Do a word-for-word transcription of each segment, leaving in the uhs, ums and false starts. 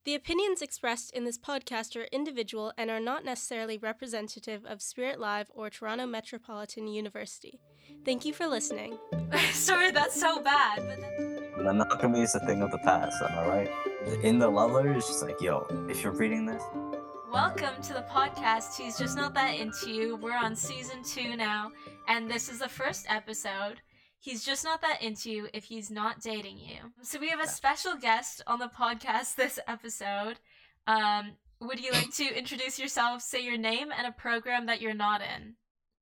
The opinions expressed in this podcast are individual and are not necessarily representative of Spirit Live or Toronto Metropolitan University. Thank you for listening. Sorry, that's so bad. But then... Monogamy is a thing of the past, am I right? In the love letter, it's just like, yo, if you're reading this. Welcome to the podcast, He's Just Not That Into You. We're on season two now, and this is the first episode. He's just not that into you if he's not dating you. So we have a special guest on the podcast this episode. Um, would you like to introduce yourself, say your name, and a program that you're not in?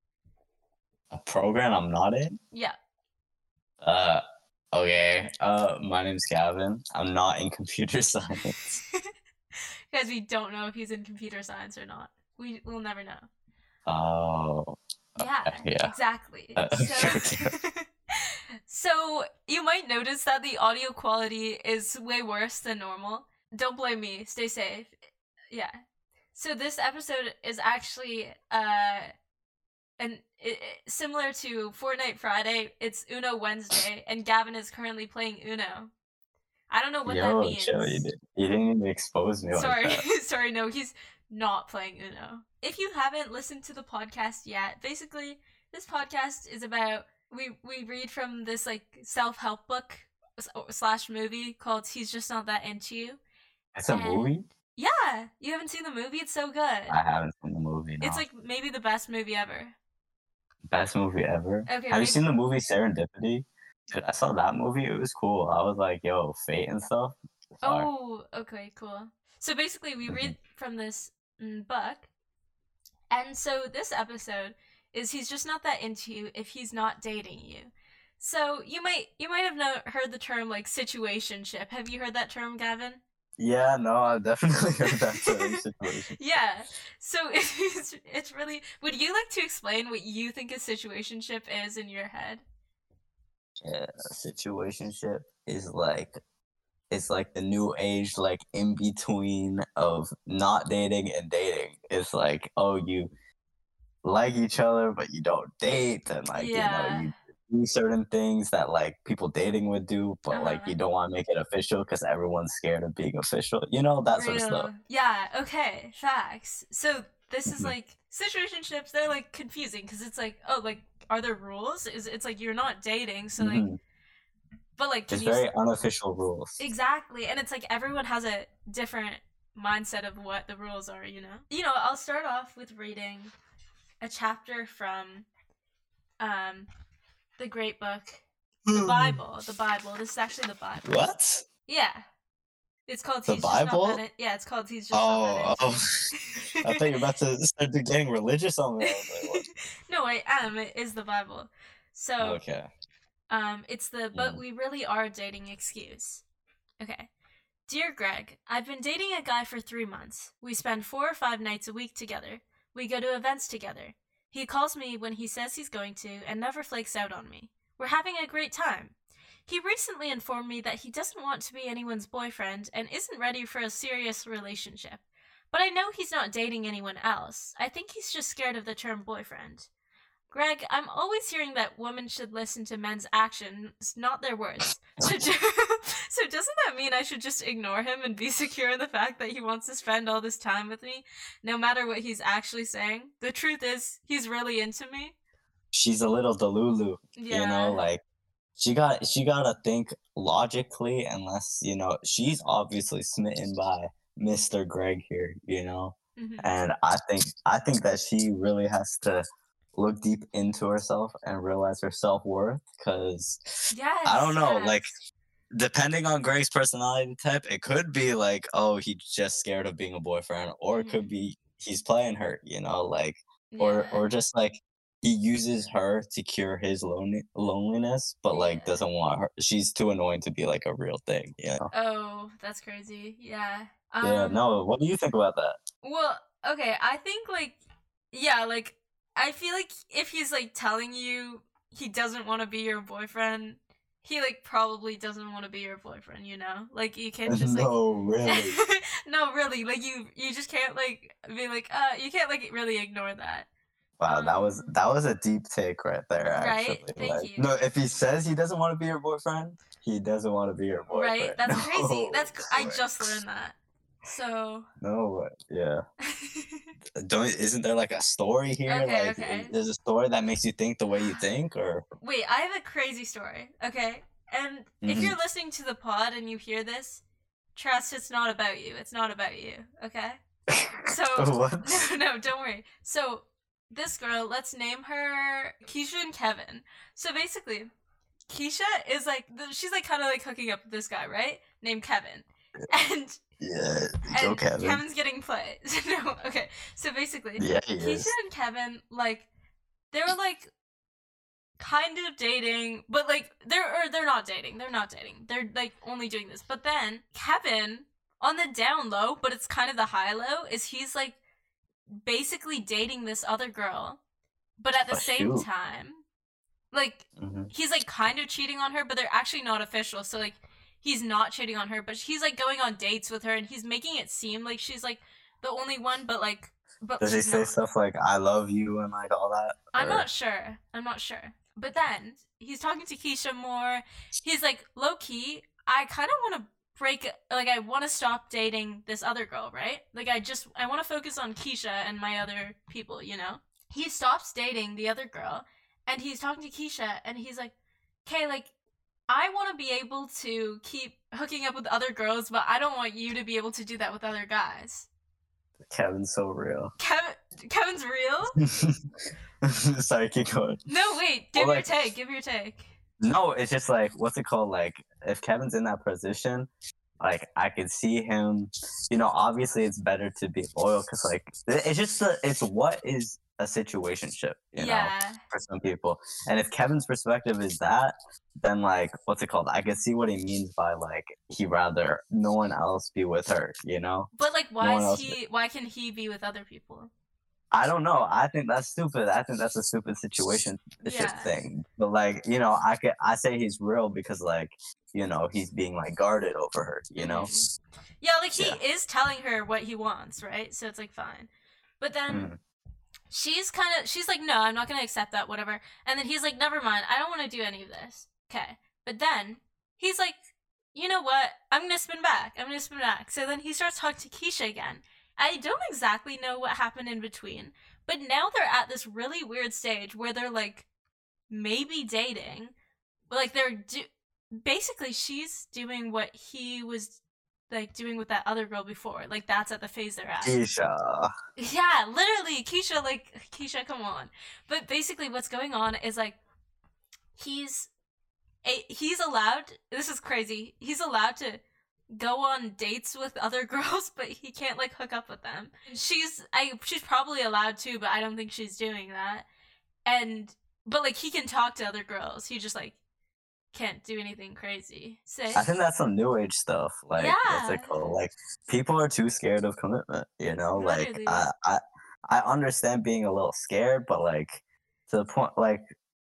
A program I'm not in? Yeah. Uh, okay. Uh, my name's Gavin. I'm not in computer science. Guys, we don't know if he's in computer science or not. We, we'll never know. Oh. Yeah, okay, yeah. Exactly. Uh, so... So, you might notice that the audio quality is way worse than normal. Don't blame me. Stay safe. Yeah. So this episode is actually, uh, an, it, it, similar to Fortnite Friday, it's Uno Wednesday, and Gavin is currently playing Uno. I don't know what Yo, that means. Chill, you, did, you didn't even expose me Sorry, like that. Sorry, no, he's not playing Uno. If you haven't listened to the podcast yet, basically, this podcast is about... We we read from this, like, self-help book slash movie called He's Just Not That Into You. It's a and, movie? Yeah! You haven't seen the movie? It's so good. I haven't seen the movie, no. It's, like, maybe the best movie ever. Best movie ever? Okay. Have you seen the movie Serendipity? Dude, I saw that movie. It was cool. I was like, yo, fate and stuff. Sorry. Oh, okay, cool. So basically, we read from this mm, book. And so this episode... is he's just not that into you if he's not dating you. So you might you might have no, heard the term, like, situationship. Have you heard that term, Gavin? Yeah, no, I've definitely heard that term, situation. Yeah. So it's, it's really... Would you like to explain what you think a situationship is in your head? Yeah, a situationship is like... It's like the new age, like, in-between of not dating and dating. It's like, oh, you... like each other, but you don't date, and like yeah. you know you do certain things that like people dating would do, but uh-huh. like you don't want to make it official because everyone's scared of being official. You know that Real. sort of stuff. Yeah. Okay. Facts. So this is like situationships. They're like confusing because it's like, oh, like are there rules? Is it's like you're not dating, so like, mm-hmm. but like it's you very s- unofficial rules. Exactly, and it's like everyone has a different mindset of what the rules are. You know. You know. I'll start off with reading a chapter from um the great book, the Bible. The Bible. This is actually the Bible. What? Yeah. It's called the He's Bible? Just Not That Yeah, it's called He's Just oh, Not That Oh, I thought you were about to start getting religious on me. I was like, what? No, I am. It is the Bible. So, okay. Um, it's the but Mm. we really are dating excuse. Okay. Dear Greg, I've been dating a guy for three months. We spend four or five nights a week together. We go to events together. He calls me when he says he's going to and never flakes out on me. We're having a great time. He recently informed me that he doesn't want to be anyone's boyfriend and isn't ready for a serious relationship. But I know he's not dating anyone else. I think he's just scared of the term boyfriend. Greg, I'm always hearing that women should listen to men's actions, not their words. So, do- so doesn't that mean I should just ignore him and be secure in the fact that he wants to spend all this time with me, no matter what he's actually saying? The truth is, he's really into me. She's a little delulu, Yeah. you know, like she got she gotta think logically, unless you know she's obviously smitten by Mister Greg here, you know, Mm-hmm. and I think I think that she really has to look deep into herself and realize her self-worth, because Yes, I don't know, yes. like depending on Greg's personality type, it could be like, oh, he's just scared of being a boyfriend, or Mm-hmm. it could be he's playing her, you know, like Yeah. or or just like he uses her to cure his lonely loneliness, but like Yeah. doesn't want her. She's too annoying to be like a real thing, you know. Oh, that's crazy. Yeah. Um, yeah, no. What do you think about that? Well, okay, I think, like, yeah, like, I feel like if he's, like, telling you he doesn't want to be your boyfriend, he, like, probably doesn't want to be your boyfriend, you know? Like, you can't just, like... no, really. No, really, like, you you just can't, like, be like, uh, you can't, like, really ignore that. Wow, Um, that was that was a deep take right there. Right? Actually, Thank like, you. no, if he says he doesn't want to be your boyfriend, he doesn't want to be your boyfriend. Right? That's crazy. No That's I way. just learned that. So. No, yeah. Don't isn't there like a story here? Okay, Like, okay. there's a story that makes you think the way you think, or Wait, I have a crazy story, okay? And mm-hmm. if you're listening to the pod and you hear this, trust it's not about you. It's not about you, okay? So, what? no, no, don't worry. So, this girl, let's name her Keisha and Kevin. So basically, Keisha is like, she's like kind of like hooking up with this guy, right? Named Kevin. And yeah, and Kevin. Kevin's getting played. No, okay. So basically, yeah, Keisha is. and Kevin, like, they were like kind of dating, but like they're or they're not dating. They're not dating. They're like only doing this. But then Kevin, on the down low, but it's kind of the high low, is he's like basically dating this other girl, but at the oh, same shoot. time, like mm-hmm. he's like kind of cheating on her, but they're actually not official. So like he's not cheating on her, but he's like going on dates with her, and he's making it seem like she's like the only one, but like but does he say not. stuff like "I love you" and like all that? I'm or? not sure. I'm not sure. But then he's talking to Keisha more. He's like, low key, I kind of want to break, like, I want to stop dating this other girl, right? Like, I just, I want to focus on Keisha and my other people, you know? He stops dating the other girl, and he's talking to Keisha, and he's like, okay, like, I want to be able to keep hooking up with other girls, but I don't want you to be able to do that with other guys. Kevin's so real. Kevin, Kevin's real? Sorry, keep going. No, wait, give well, your like, take, give your take. No, it's just like, what's it called? Like, if Kevin's in that position, like, I could see him, you know, obviously it's better to be loyal, because, like, it's just, a, it's what is a situationship, you yeah. know, for some people. And if Kevin's perspective is that, then, like, what's it called? I can see what he means by, like, he rather no one else be with her, you know? But, like, why no is he, why can he be with other people? I don't know. I think that's stupid. I think that's a stupid situation yeah. thing. But like, you know, I could I say he's real because like, you know, he's being like guarded over her, you know? Mm-hmm. Yeah, like he yeah. is telling her what he wants, right? So it's like fine. But then mm. she's kind of she's like, "No, I'm not going to accept that, whatever." And then he's like, "Never mind. I don't want to do any of this." Okay. But then he's like, "You know what? I'm going to spin back. I'm going to spin back." So then he starts talking to Keisha again. I don't exactly know what happened in between, but now they're at this really weird stage where they're like maybe dating, but like they're do- basically she's doing what he was like doing with that other girl before. Like that's at the phase they're at. Keisha. Yeah, literally Keisha. Like Keisha, come on. But basically, what's going on is like he's a he's allowed. This is crazy. He's allowed to go on dates with other girls, but he can't like hook up with them. She's I she's probably allowed to, but I don't think she's doing that. And but like he can talk to other girls. He just like can't do anything crazy. So I think that's some new age stuff. Like yeah. what's it called? Like people are too scared of commitment, you know? Literally. Like I, I I understand being a little scared, but like to the point like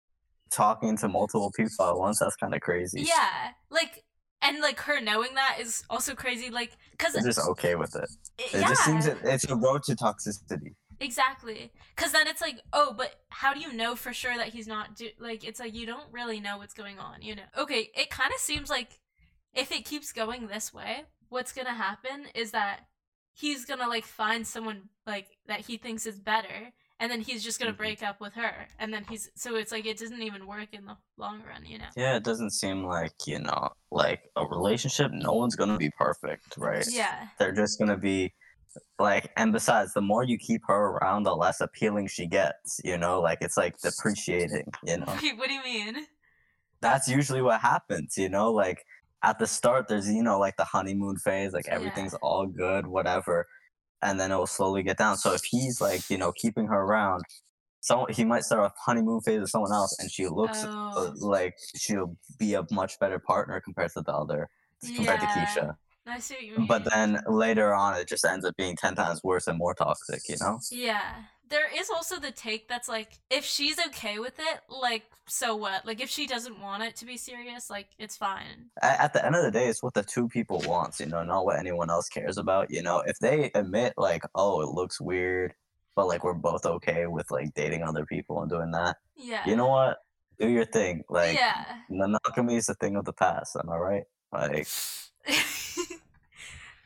talking to multiple people at once, that's kind of crazy. Yeah. Like and, like, her knowing that is also crazy, like, because... They're just okay with it. It, it yeah. just seems that it's a road to toxicity. Exactly. Because then it's like, oh, but how do you know for sure that he's not... Do- like, it's like, you don't really know what's going on, you know? Okay, it kind of seems like if it keeps going this way, what's gonna happen is that he's gonna, like, find someone, like, that he thinks is better, and then he's just gonna mm-hmm. break up with her, and then he's so it's like it doesn't even work in the long run, you know. Yeah, it doesn't seem like, you know, like a relationship, no one's gonna be perfect, right? Yeah, they're just gonna be like, and besides, the more you keep her around, the less appealing she gets, you know, like it's like depreciating, you know. Wait, what do you mean? That's usually what happens, you know, like at the start there's, you know, like the honeymoon phase, like everything's yeah. all good, whatever. And then it will slowly get down. So if he's like, you know, keeping her around, so he might start a honeymoon phase with someone else, and she looks oh. uh, like she'll be a much better partner compared to the other, compared yeah. to Keisha. I see what you mean. But then later on, it just ends up being ten times worse and more toxic, you know? Yeah. There is also the take that's like, if she's okay with it, like, so what? Like, if she doesn't want it to be serious, like, it's fine. At the end of the day, it's what the two people wants, you know, not what anyone else cares about, you know? If they admit, like, oh, it looks weird, but, like, we're both okay with, like, dating other people and doing that, yeah. you know what? Do your thing. Like, yeah. monogamy is a thing of the past, am I right? Like...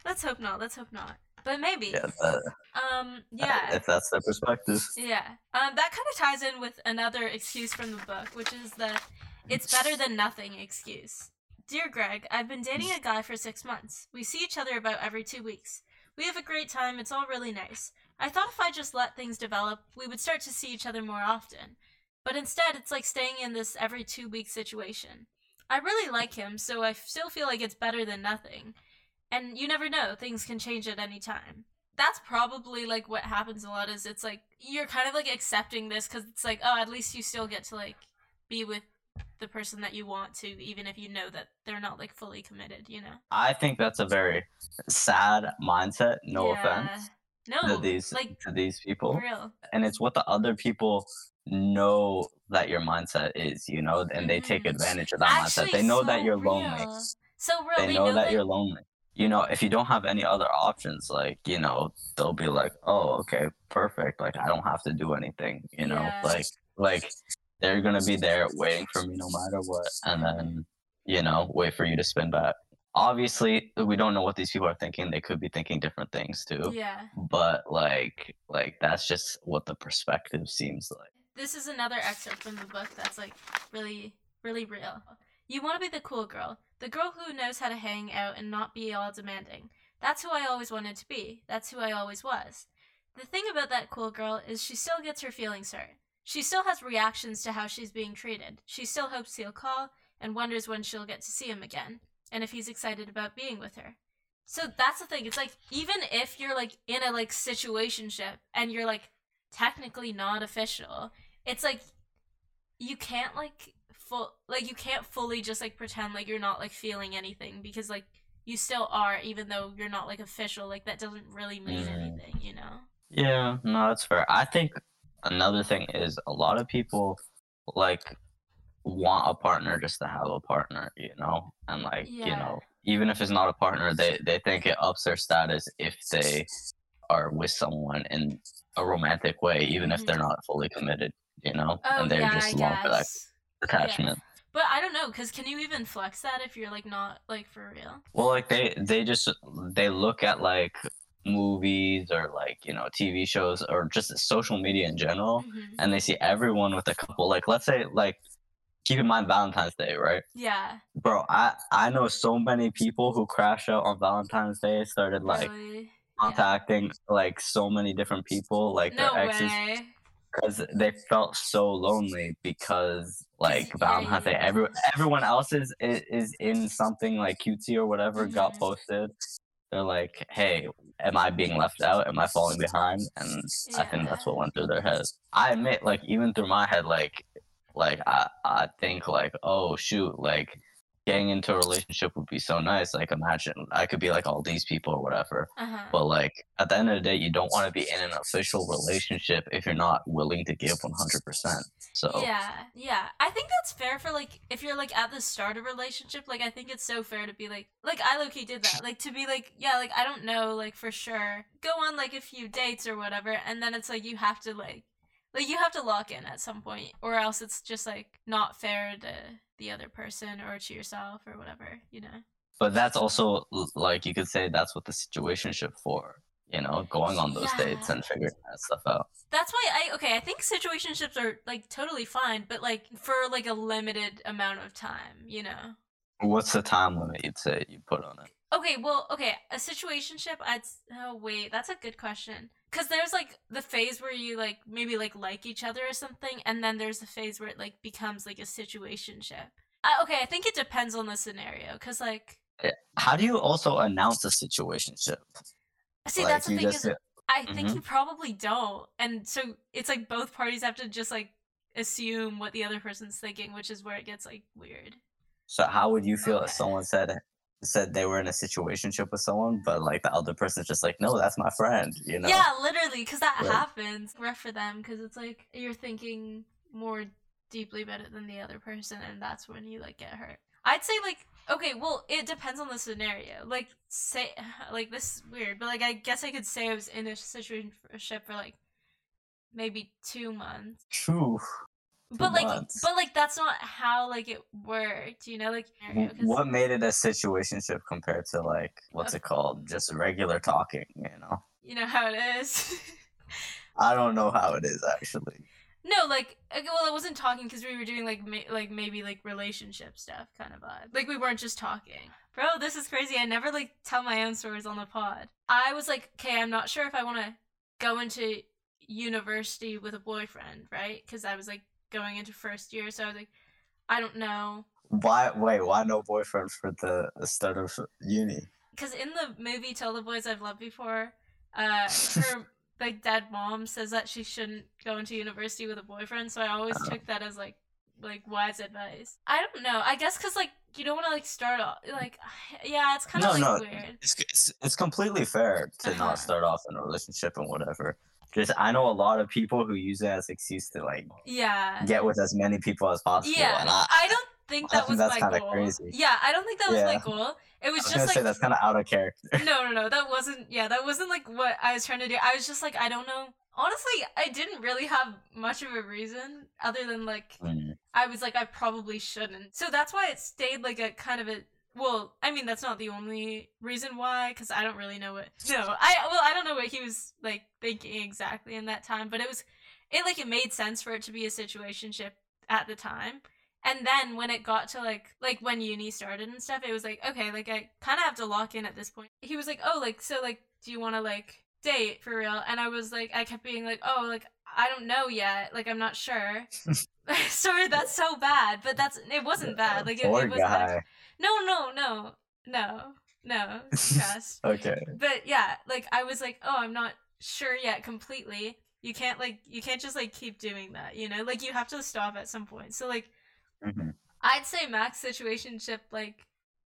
Let's hope not. Let's hope not. But maybe. Yeah, that, Um, yeah. if that's their perspective. Yeah. Um, that kind of ties in with another excuse from the book, which is the it's better than nothing excuse. Dear Greg, I've been dating a guy for six months. We see each other about every two weeks. We have a great time. It's all really nice. I thought if I just let things develop, we would start to see each other more often. But instead, it's like staying in this every two week situation. I really like him, so I still feel like it's better than nothing. And you never know, things can change at any time. That's probably like what happens a lot is it's like you're kind of like accepting this because it's like, oh, at least you still get to like be with the person that you want to, even if you know that they're not like fully committed, you know? I think that's a very sad mindset. No Yeah. offense No, to these like to these people, real. and it's what the other people know that your mindset is, you know, and they take Mhm. advantage of that Actually, mindset. They know so that you're real. lonely. So real. They They know, know that, that you're lonely. You know, if you don't have any other options, like, you know, they'll be like, oh, okay, perfect. Like, I don't have to do anything, you know, Yeah. like, like they're going to be there waiting for me no matter what. And Mhm. then, you know, wait for you to spin back. Obviously, we don't know what these people are thinking. They could be thinking different things too. Yeah. But like, like that's just what the perspective seems like. This is another excerpt from the book that's like really, really real. You want to be the cool girl, the girl who knows how to hang out and not be all demanding. That's who I always wanted to be. That's who I always was. The thing about that cool girl is she still gets her feelings hurt. She still has reactions to how she's being treated. She still hopes he'll call and wonders when she'll get to see him again, and if he's excited about being with her. So that's the thing. It's like even if you're like in a like situationship and you're like technically not official, it's like you can't like full like you can't fully just like pretend like you're not like feeling anything because like you still are even though you're not like official. Like that doesn't really mean Mm. anything, you know? Yeah, no, that's fair. I think another thing is a lot of people like want a partner just to have a partner, you know, and like you Yeah. know, even if it's not a partner, they they think it ups their status if they are with someone in a romantic way, even if they're Mhm. not fully committed, you know, Oh and they're yeah, just I long for that guess. attachment. But I don't know, cause can you even flex that if you're like not like for real? Well, like they they just they look at like movies or like you know T V shows or just social media in general, Mhm. and they see everyone with a couple. Like let's say like keep in mind Valentine's Day, right? Yeah. Bro, I I know so many people who crash out on Valentine's Day started like Really? contacting like so many different people, like No their exes, way. because they felt so lonely because like yeah, Valentine's Day, yeah. every everyone else is is, is in something like cutesy or whatever got Mhm. posted. They're like, hey, am I being left out? Am I falling behind? And I think that's what went through their heads. I admit, like even through my head, like like I I think like, oh shoot, like getting into a relationship would be so nice. Like imagine I could be like all these people or whatever. Uh-huh. But like at the end of the day, you don't want to be in an official relationship if you're not willing to give one hundred percent. So Yeah, yeah. I think that's fair for like if you're like at the start of a relationship. Like I think it's so fair to be like like I low-key did that. Like to be like, yeah, like I don't know, like for sure. Go on like a few dates or whatever, and then it's like you have to like like you have to lock in at some point, or else it's just like not fair to the other person or to yourself or whatever, you know. but that's also l- like you could say that's what the situationship for, you know, going on those dates Yeah. and figuring that stuff out. That's why I okay, I think situationships are like totally fine, but like for like a limited amount of time, you know. What's the time limit you'd say you put on it? Okay, well, okay, a situationship, I'd s- oh wait, that's a good question. Cuz there's like the phase where you like maybe like like each other or something, and then there's the phase where it like becomes like a situationship. I, okay, I think it depends on the scenario cuz like Yeah. How do you also announce a situationship? see, Like that's the you thing just is I think Mhm. you probably don't. And so it's like both parties have to just like assume what the other person's thinking, which is where it gets like weird. So how would you feel if Okay. someone said said they were in a situationship with someone, but like the other person's just like, no, that's my friend, you know? Yeah, literally, because that Like, happens. Rough for them, because it's like you're thinking more deeply about it than the other person, and that's when you like get hurt. I'd say like okay, well, it depends on the scenario. Like say like this is weird, but like I guess I could say I was in a situationship for like maybe two months. True. But Two like, months. but like, that's not how like it worked, you know? Like, W- because What made it a situationship compared to like what's it called? Just regular talking, you know? you know how it is. I don't know how it is actually. No, like, uh, well, it wasn't talking because we were doing like, ma- like maybe like relationship stuff kind of vibe. Like we weren't just talking. Bro, this is crazy. I never like tell my own stories on the pod. I was like, okay, I'm not sure if I want to go into university with a boyfriend, right? Because I was like going into first year, so I was like, I don't know. Why? Wait, why no boyfriend for the the start of uni? Because in the movie Tell the Boys I've Loved Before, uh, her like dead mom says that she shouldn't go into university with a boyfriend, so I always Uh. took that as like like wise advice. I don't know. I guess because like you don't want to like start off like yeah, it's kind of No, like no. weird. It's, it's it's completely fair to Uh-huh. not start off in a relationship and whatever. Just I know a lot of people who use it as excuse to like Yeah. get with as many people as possible. Yeah. And I, I don't think I that think was that's my kinda goal. crazy. Yeah, I don't think that was my Yeah. goal. It was I was just gonna like say that's kind of out of character. no, no, no. That wasn't. Yeah, that wasn't like what I was trying to do. I was just like, I don't know. Honestly, I didn't really have much of a reason other than like Mm. I was like I probably shouldn't. So that's why it stayed like a kind of a. Well, I mean that's not the only reason why, because I don't really know what. No, I well I don't know what he was like thinking exactly in that time, but it was, it like it made sense for it to be a situationship at the time. And then when it got to like like when uni started and stuff, it was like, okay, like I kind of have to lock in at this point. He was like, oh, like so like do you want to like date for real? And I was like, I kept being like, oh, like I don't know yet, like I'm not sure. Sorry, that's so bad, but that's it wasn't bad. Like it, Poor it was guy. act- no, no, no, no, no, trust. Okay. But yeah, like I was like, oh, I'm not sure yet completely. You can't like you can't just like keep doing that, you know? Like you have to stop at some point. So like hmm I'd say max situationship like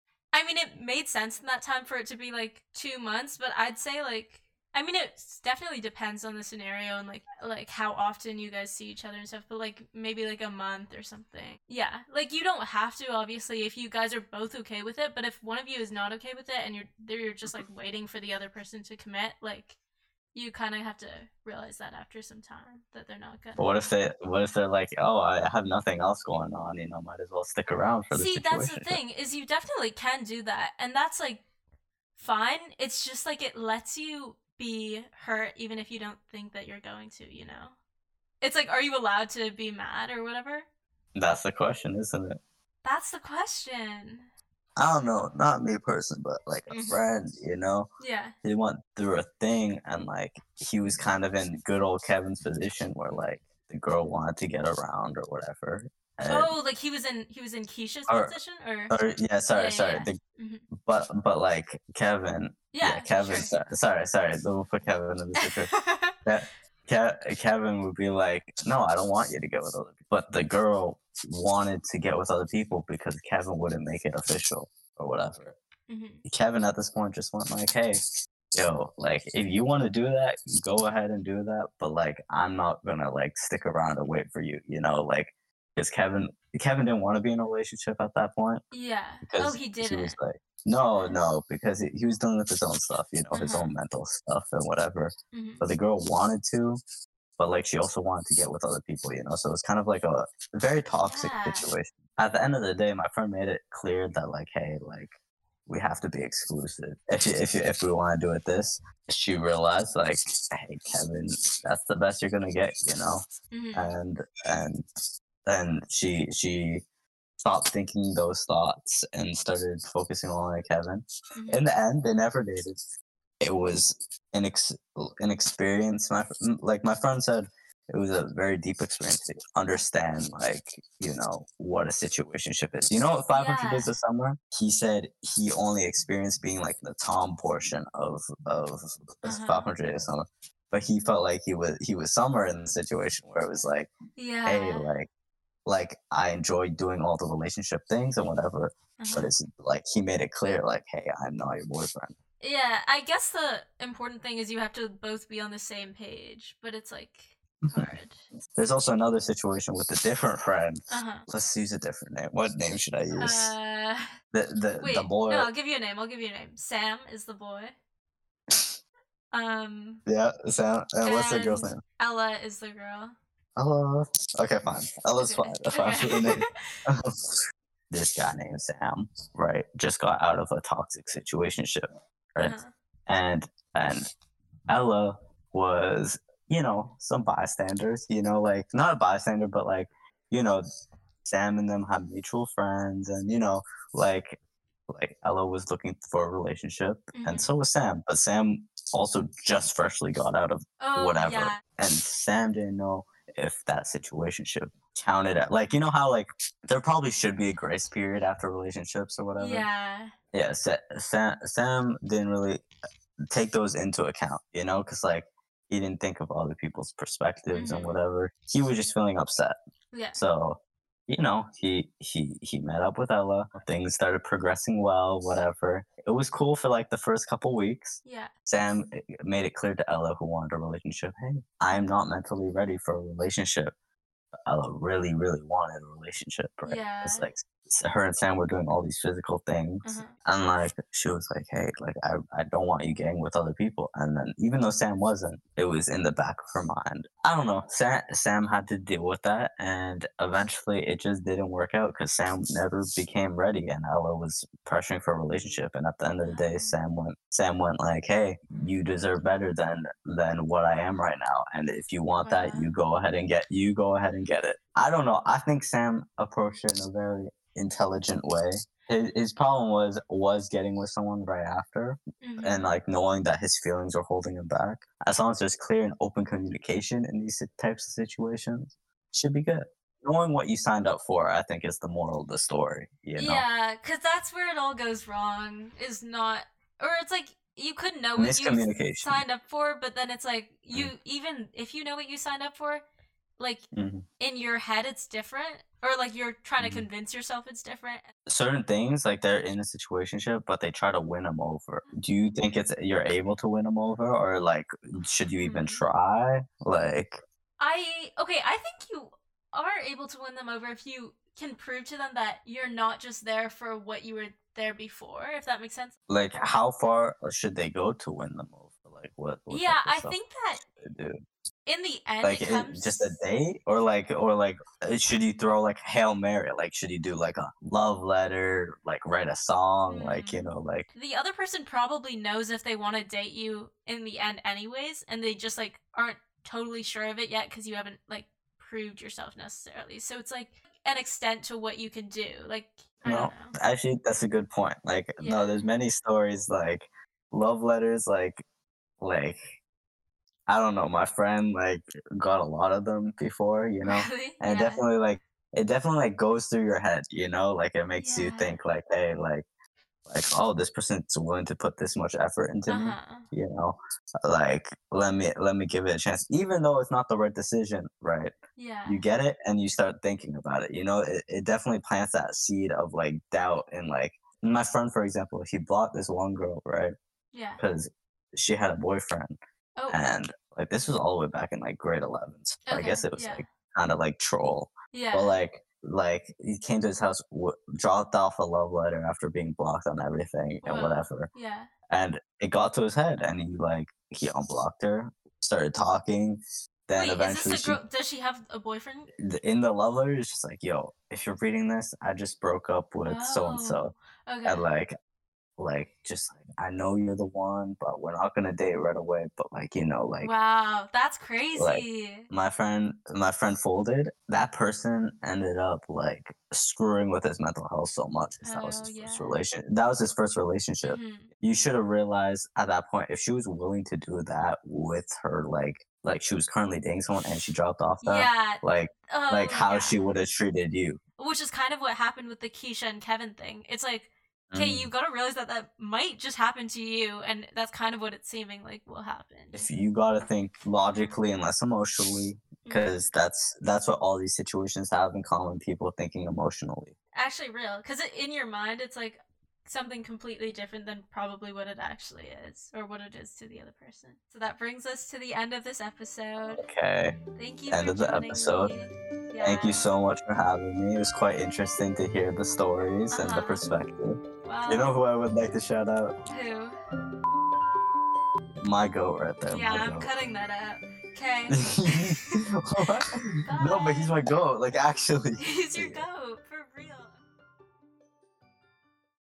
I mean it made sense in that time for it to be like two months, but I'd say like I mean it definitely depends on the scenario and like like how often you guys see each other and stuff, but like maybe like a month or something. Yeah. Like you don't have to obviously if you guys are both okay with it, but if one of you is not okay with it and you're you're just like waiting for the other person to commit, like you kind of have to realize that after some time that they're not gonna. But what if they? What if they're like, oh, I have nothing else going on. You know, might as well stick around for the See, situation. that's the thing is you definitely can do that, and that's like fine. It's just like it lets you be hurt even if you don't think that you're going to. You know, it's like, are you allowed to be mad or whatever? That's the question, isn't it? That's the question. I don't know, not me personally, but like a Mhm. friend, you know, Yeah. he went through a thing and like he was kind of in good old Kevin's position where like the girl wanted to get around or whatever. And, Oh, like he was in he was in Keisha's Or- position, or or, yeah, sorry, Yeah, sorry. yeah. The, Mhm. but but like Kevin, yeah, yeah, Kevin. sure. Sorry, sorry, sorry. We'll put Kevin in the situation. that Ke- Kevin would be like, no, I don't want you to get with other people. But the girl wanted to get with other people because Kevin wouldn't make it official or whatever. Mhm. Kevin at this point just went like, hey, yo, like if you want to do that, go ahead and do that. But like, I'm not gonna like stick around and wait for you, you know, like because Kevin Kevin didn't want to be in a relationship at that point. Yeah. Because Oh, he didn't. was like, no, no, because he, he was dealing with his own stuff, you know, his Uh-huh. own mental stuff and whatever. Mhm. But the girl wanted to, but like she also wanted to get with other people, you know. So it's kind of like a very toxic Yeah. situation. At the end of the day, my friend made it clear that like, hey, like we have to be exclusive. If you, if you, if we want to do it this, she realized like, hey, Kevin, that's the best you're gonna get, you know. Mhm. And and then she she stopped thinking those thoughts and started focusing on like Kevin. Mhm. In the end, they never dated. It was an ex- an experience. My fr- like my friend said, it was a very deep experience to understand, like you know, what a situationship is. You know what five Hundred Yeah. Days of Summer? He said he only experienced being like the Tom portion of of Uh-huh. five Hundred Days of Summer, but he felt like he was he was Summer in the situation where it was like, Yeah. hey, like like I enjoy doing all the relationship things and whatever, Uh-huh. but it's like he made it clear, like, hey, I'm not your boyfriend. Yeah, I guess the important thing is you have to both be on the same page, but it's like hard. There's also another situation with a different friend. Uh-huh. Let's use a different name. What name should I use? Uh the the wait, the boy. no, I'll give you a name. I'll give you a name. Sam is the boy. Um Yeah, Sam. And what's the girl's and name? Ella is the girl. Ella. Okay, fine. Ella's Okay. fine. Fine for the Okay. name. This guy named Sam, right, just got out of a toxic situationship, right? Uh-huh. And and Ella was, you know, some bystanders, you know, like not a bystander, but like, you know, Sam and them have mutual friends, and you know, like like Ella was looking for a relationship, and Mhm. so was Sam. But Sam also just freshly got out of Oh whatever, yeah. and Sam didn't know if that situationship counted at like you know how like there probably should be a grace period after relationships or whatever. Yeah. Yeah, Sa- Sam Sam didn't really take those into account, you know, because like he didn't think of other people's perspectives and Mhm. whatever. He was just feeling upset. Yeah. So, you know, he he he met up with Ella. Things started progressing well, whatever. It was cool for like the first couple weeks. Yeah. Sam eh, made it clear to Ella, who wanted a relationship, hey, I am not mentally ready for a relationship. Ella really, really wanted a relationship, right? Yeah. It's like s- her and Sam were doing all these physical things, Uh-huh. and like she was like, "Hey, like I, I don't want you getting with other people." And then even though Sam wasn't, it was in the back of her mind. I don't know. Sam Sam had to deal with that, and eventually it just didn't work out because Sam never became ready, and Ella was pressuring for a relationship. And at the end of the day, Um, Sam went Sam went like, "Hey, you deserve better than than what I am right now, and if you want that, Wow. you go ahead and get you go ahead and get it." I don't know. I think Sam approached it in a very intelligent way. His, his problem was was getting with someone right after, mhm. and like knowing that his feelings were holding him back. As long as there's clear and open communication in these si- types of situations, should be good. Knowing what you signed up for, I think, is the moral of the story. You know, Yeah, because that's where it all goes wrong, is not, or it's like you could know what you miscommunication. signed up for, but then it's like you, Mm. even if you know what you signed up for, like Mhm. in your head it's different, or like you're trying to Mhm. convince yourself it's different. Certain things, like they're in a situationship, but they try to win them over. Do you think it's you're able to win them over, or like should you even Hmm. try? Like, I, okay, I think you are able to win them over if you can prove to them that you're not just there for what you were there before, if that makes sense. like how far should they go to win them over? Like, what what Yeah, type of I stuff think that should they do? in the end Like, it it, just a comes. date, or like, or like, uh, should you throw like Hail Mary? Like, should you do like a love letter? Like, write a song? Like, you Hmm. know, like, The other person probably knows if they want to date you in the end anyways, and they just like aren't totally sure of it yet because you haven't like proved yourself necessarily. So it's like an extent to what you can do. Like, I no, don't know. actually, that's a good point. Like, no, Yeah. there's many stories like love letters, like, like. I don't know, my friend like got a lot of them before, you know, Really? and it Yeah. definitely like it definitely like goes through your head, you know, like it makes you Yeah. think like, hey, like like oh, this person's willing to put this much effort into me, Uh-huh. you know, like let me let me give it a chance, even though it's not the right decision, right? Yeah. You get it, and you start thinking about it. You know, it, it definitely plants that seed of like doubt and like my friend, for example, he blocked this one girl, right? Yeah. Because she had a boyfriend, Oh. and like this was all the way back in like grade eleven. So I Okay. guess it was Yeah. like kind of like troll, but Yeah. like like he came to his house, w- dropped off a love letter after being blocked on everything and Whoa. whatever, Yeah. and it got to his head, and he like he unblocked her, started talking. Then Wait, is eventually this a she girl? Does she have a boyfriend? th- in the love letter it's just like, yo, if you're reading this, I just broke up with so and so, Oh. Okay. and like like just like I know you're the one, but we're not gonna date right away. But like you know, like Wow, that's like crazy. my friend my friend folded. That person ended up like screwing with his mental health so much 'cause that was Oh his first yeah. relation that was his first relationship. Mhm. You should have realized at that point, if she was willing to do that with her, like like she was currently dating someone and she dropped off that, Yeah. like like Oh how yeah. she would have treated you. Which is kind of what happened with the Keisha and Kevin thing. It's like, okay, Mm. you gotta realize that that might just happen to you, and that's kind of what it's seeming like will happen. If you gotta think logically and less emotionally, Mhm. because that's that's what all these situations have in common. People thinking emotionally. Actually, real, because in your mind, it's like something completely different than probably what it actually is, or what it is to the other person. So that brings us to the end of this episode. Okay. Thank you End for of the joining episode. me. Thank you Yeah. so much for having me. It was quite interesting to hear the stories and the Uh-huh. perspective. Well, You know who I would like to shout out? who? My goat right there. Yeah, My I'm goat. cutting that out. Okay. What? No, but he's my goat. Like actually. He's your goat.